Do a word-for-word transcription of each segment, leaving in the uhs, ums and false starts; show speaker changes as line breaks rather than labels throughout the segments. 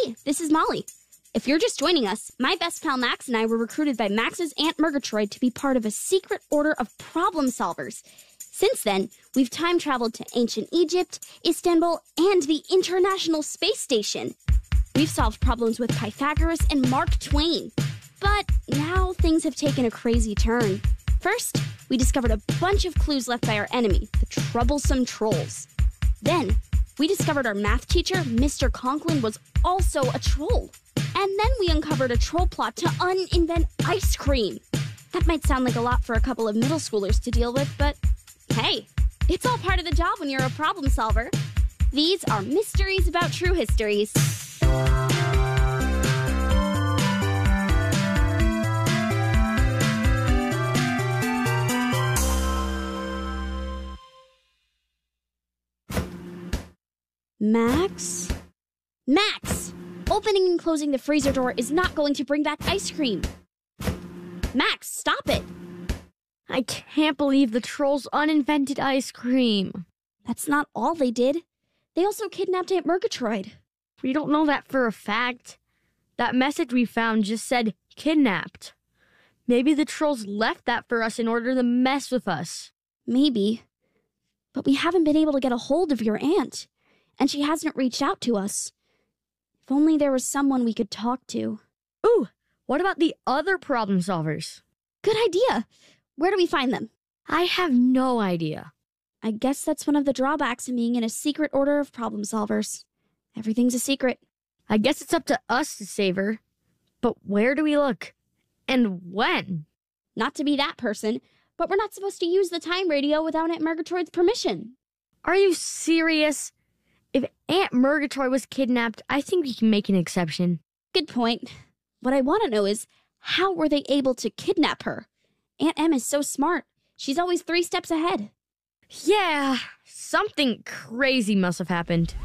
Hey, this is Molly. If you're just joining us, my best pal Max and I were recruited by Max's Aunt Murgatroyd to be part of a secret order of problem solvers. Since then, we've time traveled to ancient Egypt, Istanbul, and the International Space Station. We've solved problems with Pythagoras and Mark Twain. But now things have taken a crazy turn. First, we discovered a bunch of clues left by our enemy, the troublesome trolls. Then, we discovered our math teacher, Mister Conklin, was also a troll. And then we uncovered a troll plot to un-invent ice cream. That might sound like a lot for a couple of middle schoolers to deal with, but hey, it's all part of the job when you're a problem solver. These are Mysteries About True Histories. Max? Max! Opening and closing the freezer door is not going to bring back ice cream. Max, stop it!
I can't believe the trolls uninvented ice cream.
That's not all they did. They also kidnapped Aunt Murgatroyd.
We don't know that for a fact. That message we found just said kidnapped. Maybe the trolls left that for us in order to mess with us.
Maybe. But we haven't been able to get a hold of your aunt, and she hasn't reached out to us. If only there was someone we could talk to.
Ooh, what about the other problem solvers?
Good idea. Where do we find them?
I have no idea.
I guess that's one of the drawbacks of being in a secret order of problem solvers. Everything's a secret.
I guess it's up to us to save her. But where do we look? And when?
Not to be that person, but we're not supposed to use the time radio without Aunt Murgatroyd's permission.
Are you serious? If Aunt Murgatroyd was kidnapped, I think we can make an exception.
Good point. What I want to know is, how were they able to kidnap her? Aunt Em is so smart. She's always three steps ahead.
Yeah, something crazy must have happened.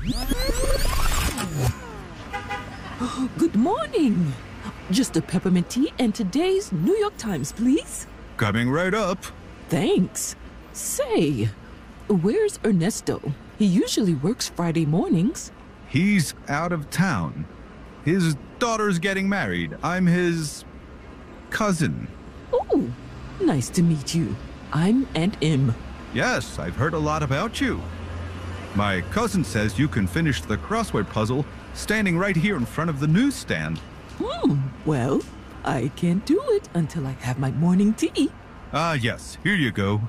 Good morning. Just a peppermint tea and today's New York Times, please.
Coming right up.
Thanks. Say, where's Ernesto? He usually works Friday mornings.
He's out of town. His daughter's getting married. I'm his cousin.
Oh, nice to meet you. I'm Aunt Em.
Yes, I've heard a lot about you. My cousin says you can finish the crossword puzzle standing right here in front of the newsstand.
Hmm, well, I can't do it until I have my morning tea.
Ah, yes, here you go.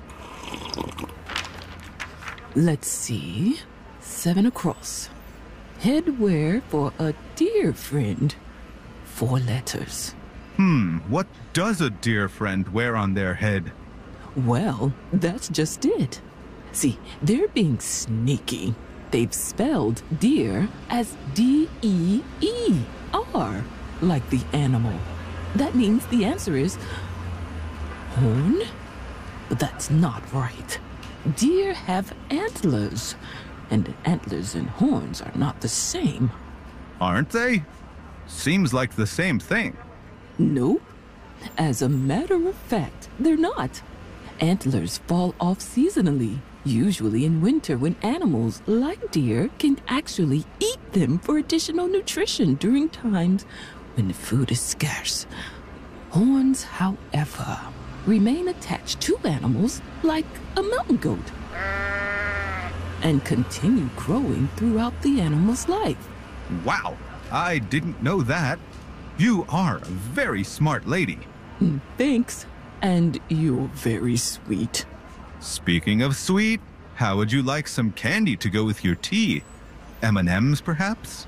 Let's see. Seven across. Headwear for a dear friend. Four letters.
Hmm, what does a dear friend wear on their head?
Well, that's just it. See, they're being sneaky. They've spelled deer as D E E R, like the animal. That means the answer is horn? But that's not right. Deer have antlers, and antlers and horns are not the same.
Aren't they? Seems like the same thing.
Nope. As a matter of fact, they're not. Antlers fall off seasonally, usually in winter when animals like deer can actually eat them for additional nutrition during times when food is scarce. Horns, however, remain attached to animals like a mountain goat and continue growing throughout the animal's life.
Wow, I didn't know that. You are a very smart lady.
Thanks, and you're very sweet.
Speaking of sweet, how would you like some candy to go with your tea? M and M's, perhaps?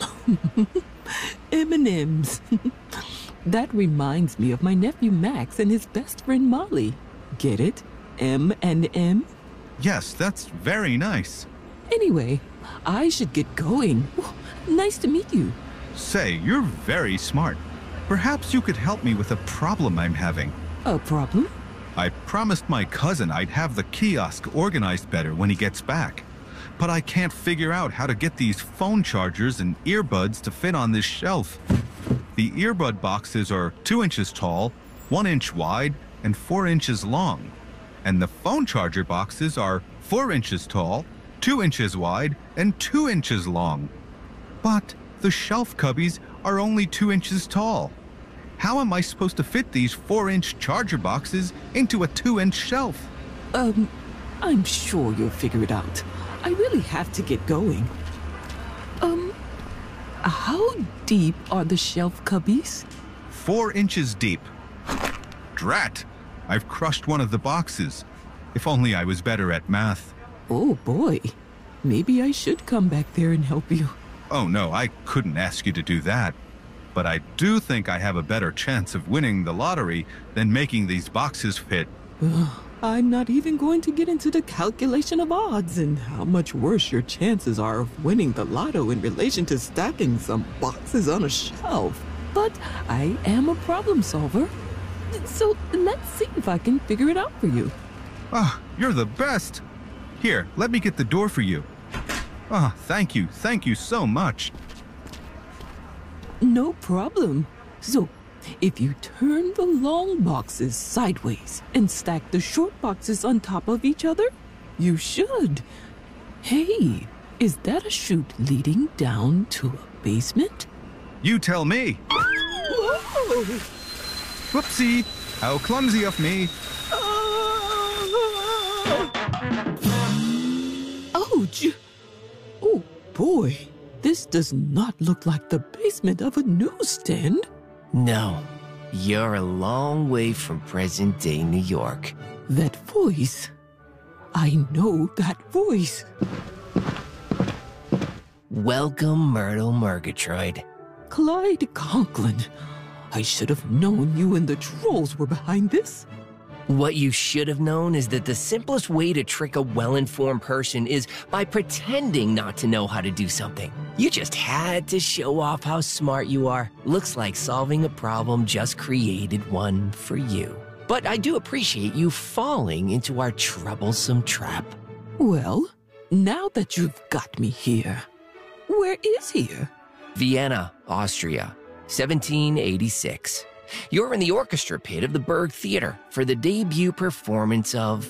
M and M's. That reminds me of my nephew Max and his best friend Molly. Get it? M and M?
Yes, that's very nice.
Anyway, I should get going. Nice to meet you.
Say, you're very smart. Perhaps you could help me with a problem I'm having.
A problem?
I promised my cousin I'd have the kiosk organized better when he gets back. But I can't figure out how to get these phone chargers and earbuds to fit on this shelf. The earbud boxes are two inches tall, one inch wide, and four inches long. And the phone charger boxes are four inches tall, two inches wide, and two inches long. But The shelf cubbies are only two inches tall. How am I supposed to fit these four-inch charger boxes into a two-inch shelf?
Um, I'm sure you'll figure it out. I really have to get going. Um, how deep are the shelf cubbies?
Four inches deep. Drat! I've crushed one of the boxes. If only I was better at math.
Oh boy, maybe I should come back there and help you.
Oh no, I couldn't ask you to do that. But I do think I have a better chance of winning the lottery than making these boxes fit.
I'm not even going to get into the calculation of odds and how much worse your chances are of winning the lotto in relation to stacking some boxes on a shelf. But I am a problem solver. So let's see if I can figure it out for you.
Ah, you're the best. Here, let me get the door for you. Ah, thank you, thank you so much.
No problem. So, if you turn the long boxes sideways and stack the short boxes on top of each other, you should. Hey, is that a chute leading down to a basement?
You tell me.
Whoa!
Whoopsie, how clumsy of me.
Ouch! Oh boy, this does not look like the basement of a newsstand.
No, you're a long way from present-day New York.
That voice. I know that voice.
Welcome, Myrtle Murgatroyd.
Clyde Conklin. I should have known you and the trolls were behind this.
What you should have known is that the simplest way to trick a well-informed person is by pretending not to know how to do something. You just had to show off how smart you are. Looks like solving a problem just created one for you. But I do appreciate you falling into our troublesome trap.
Well, now that you've got me here, where is here?
Vienna, Austria, seventeen eighty-six. You're in the orchestra pit of the Berg Theater for the debut performance of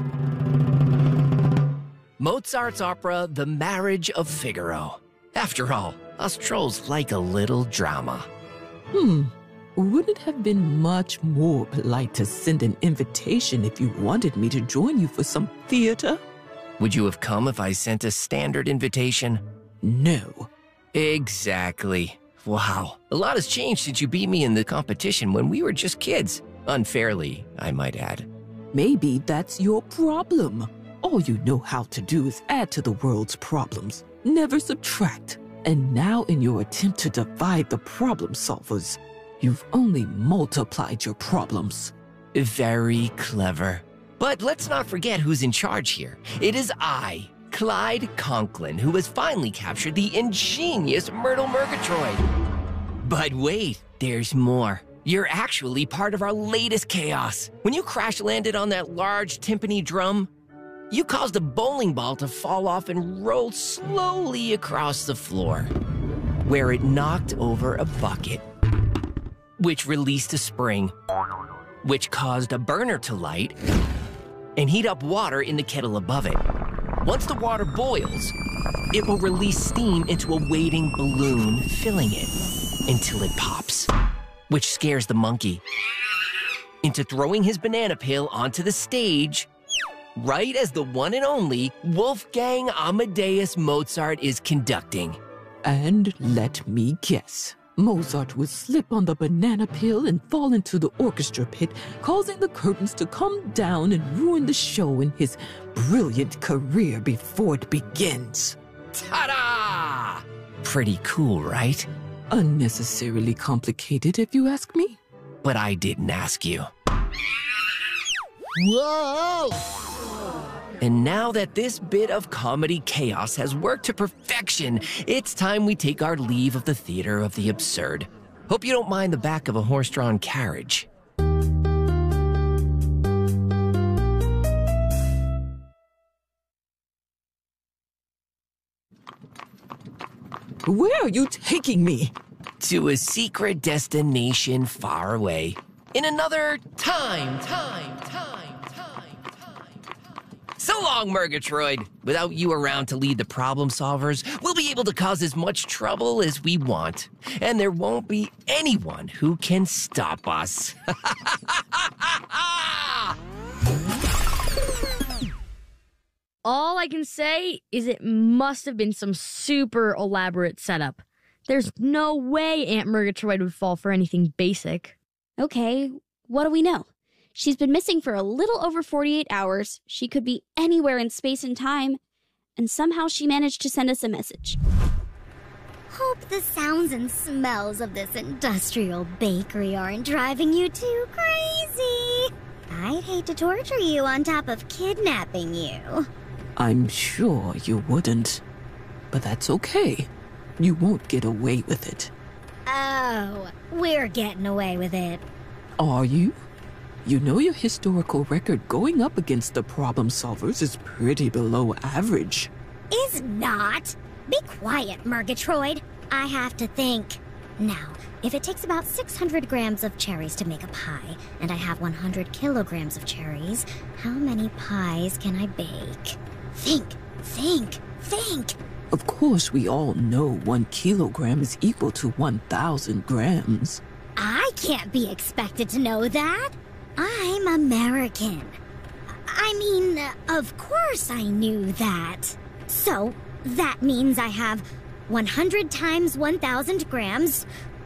Mozart's opera, The Marriage of Figaro. After all, us trolls like a little drama.
Hmm. Would it have been much more polite to send an invitation if you wanted me to join you for some theater?
Would you have come if I sent a standard invitation?
No.
Exactly. Wow, a lot has changed since you beat me in the competition when we were just kids. Unfairly, I might add.
Maybe that's your problem. All you know how to do is add to the world's problems, never subtract. And now in your attempt to divide the problem solvers, you've only multiplied your problems.
Very clever. But let's not forget who's in charge here. It is I, Clyde Conklin, who has finally captured the ingenious Myrtle Murgatroyd. But wait, there's more. You're actually part of our latest chaos. When you crash-landed on that large timpani drum, you caused a bowling ball to fall off and roll slowly across the floor, where it knocked over a bucket, which released a spring, which caused a burner to light and heat up water in the kettle above it. Once the water boils, it will release steam into a waiting balloon, filling it until it pops, which scares the monkey into throwing his banana peel onto the stage right as the one and only Wolfgang Amadeus Mozart is conducting.
And let me guess. Mozart would slip on the banana peel and fall into the orchestra pit, causing the curtains to come down and ruin the show and his brilliant career before it begins.
Ta-da! Pretty cool, right?
Unnecessarily complicated, if you ask me.
But I didn't ask you.
Whoa!
And now that this bit of comedy chaos has worked to perfection, it's time we take our leave of the theater of the absurd. Hope you don't mind the back of a horse-drawn carriage.
Where are you taking me?
To a secret destination far away. In another time, time, time, time, time, time. So long, Murgatroyd. Without you around to lead the problem solvers, we'll be able to cause as much trouble as we want. And there won't be anyone who can stop us.
All I can say is it must have been some super elaborate setup. There's no way Aunt Murgatroyd would fall for anything basic.
Okay, what do we know? She's been missing for a little over forty-eight hours. She could be anywhere in space and time. And somehow she managed to send us a message.
Hope the sounds and smells of this industrial bakery aren't driving you too crazy. I'd hate to torture you on top of kidnapping you.
I'm sure you wouldn't. But that's okay. You won't get away with it.
Oh, we're getting away with it.
Are you? You know your historical record going up against the problem solvers is pretty below average.
Is not. Be quiet, Murgatroyd. I have to think. Now, if it takes about six hundred grams of cherries to make a pie, and I have one hundred kilograms of cherries, how many pies can I bake? Think, think, think.
Of course, we all know one kilogram is equal to one thousand grams.
I can't be expected to know that. I'm American. I mean, of course I knew that. So, that means I have one hundred times one thousand grams,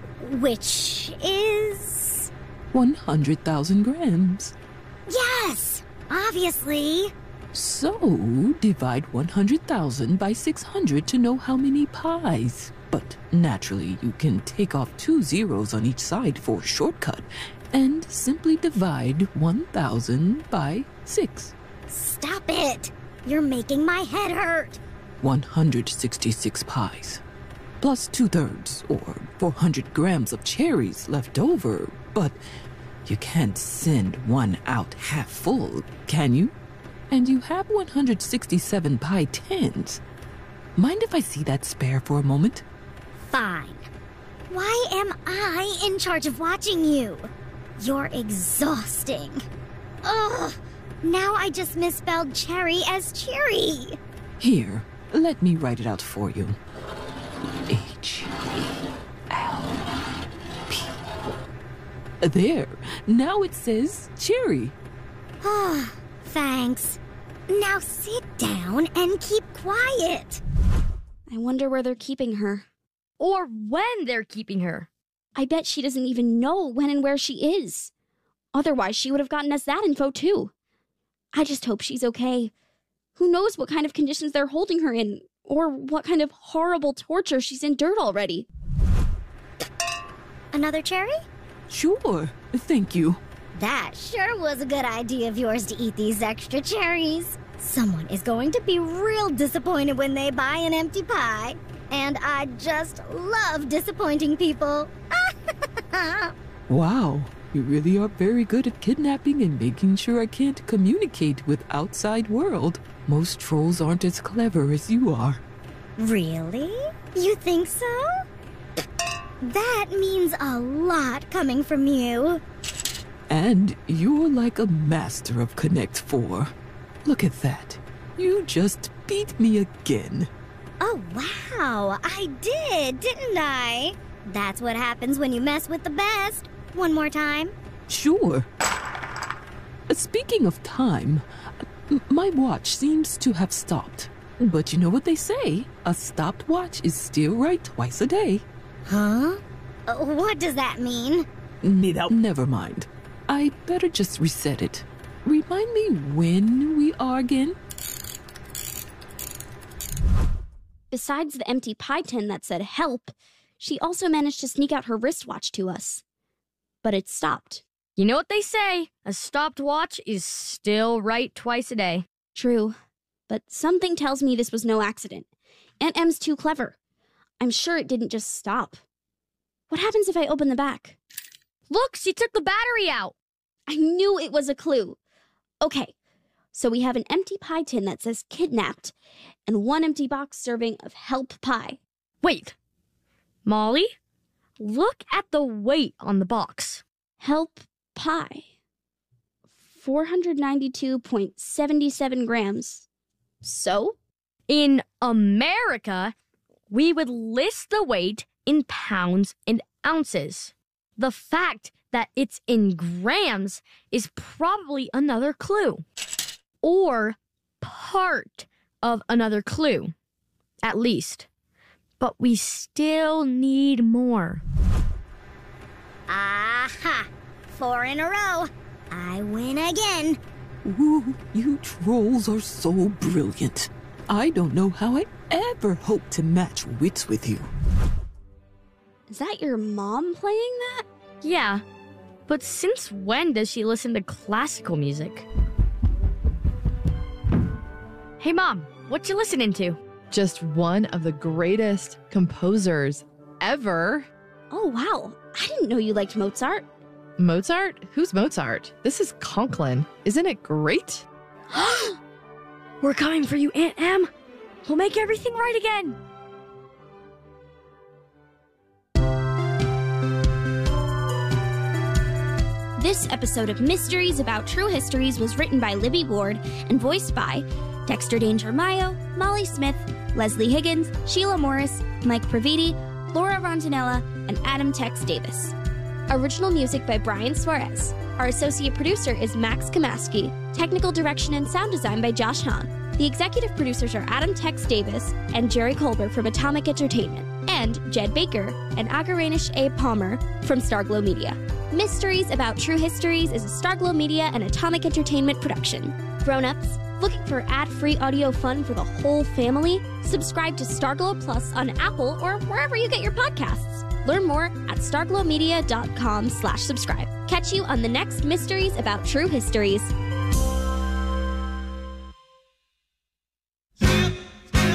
which is...
one hundred thousand grams.
Yes, obviously.
So, divide one hundred thousand by six hundred to know how many pies. But naturally, you can take off two zeros on each side for a shortcut and simply divide one thousand by six.
Stop it! You're making my head hurt.
one hundred sixty-six pies. Plus two-thirds, or four hundred grams of cherries left over. But you can't send one out half full, can you? And you have one hundred sixty-seven pie tins. Mind if I see that spare for a moment?
Fine. Why am I in charge of watching you? You're exhausting. Ugh! Now I just misspelled cherry as cheery.
Here, let me write it out for you. H E L P. There, now it says cherry.
Ah, thanks. Now sit down and keep quiet.
I wonder where they're keeping her.
Or when they're keeping her.
I bet she doesn't even know when and where she is. Otherwise, she would have gotten us that info too. I just hope she's okay. Who knows what kind of conditions they're holding her in, or what kind of horrible torture she's endured already.
Another cherry?
Sure, thank you.
That sure was a good idea of yours to eat these extra cherries. Someone is going to be real disappointed when they buy an empty pie. And I just love disappointing people.
Wow, you really are very good at kidnapping and making sure I can't communicate with outside world. Most trolls aren't as clever as you are.
Really? You think so? That means a lot coming from you.
And you're like a master of Connect Four. Look at that. You just beat me again.
Oh, wow. I did, didn't I? That's what happens when you mess with the best. One more time.
Sure. Speaking of time, my watch seems to have stopped. But you know what they say? A stopped watch is still right twice a day.
Huh? Uh, what does that mean?
Never mind. I better just reset it. Remind me when we are again?
Besides the empty pie tin that said help, she also managed to sneak out her wristwatch to us. But it stopped.
You know what they say? A stopped watch is still right twice a day.
True. But something tells me this was no accident. Aunt Em's too clever. I'm sure it didn't just stop. What happens if I open the back?
Look, she took the battery out.
I knew it was a clue. Okay, so we have an empty pie tin that says kidnapped and one empty box serving of help pie.
Wait. Molly, look at the weight on the box.
Help pie. four hundred ninety-two point seven seven grams. So?
In America, we would list the weight in pounds and ounces. The fact that it's in grams is probably another clue. Or part of another clue, at least. But we still need more.
Aha! Four in a row. I win again.
Ooh, you trolls are so brilliant. I don't know how I ever hope to match wits with you.
Is that your mom playing that?
Yeah, but since when does she listen to classical music? Hey Mom, what you listening to?
Just one of the greatest composers ever.
Oh, wow. I didn't know you liked Mozart.
Mozart? Who's Mozart? This is Conklin. Isn't it great?
We're coming for you, Aunt Em. We'll make everything right again.
This episode of Mysteries About True Histories was written by Libby Ward and voiced by Dexter Danger Mayo, Molly Smith, Leslie Higgins, Sheila Morris, Mike Praviti, Laura Rondanella, and Adam Tex Davis. Original music by Brian Suarez. Our associate producer is Max Kamaski. Technical direction and sound design by Josh Hahn. The executive producers are Adam Tex Davis and Jerry Colbert from Atomic Entertainment, and Jed Baker and Agaranish A. Palmer from Starglow Media. Mysteries About True Histories is a Starglow Media and Atomic Entertainment production. Grown-ups, looking for ad-free audio fun for the whole family? Subscribe to Starglow Plus on Apple or wherever you get your podcasts. Learn more at starglowmedia dot com slash subscribe. Catch you on the next Mysteries About True Histories.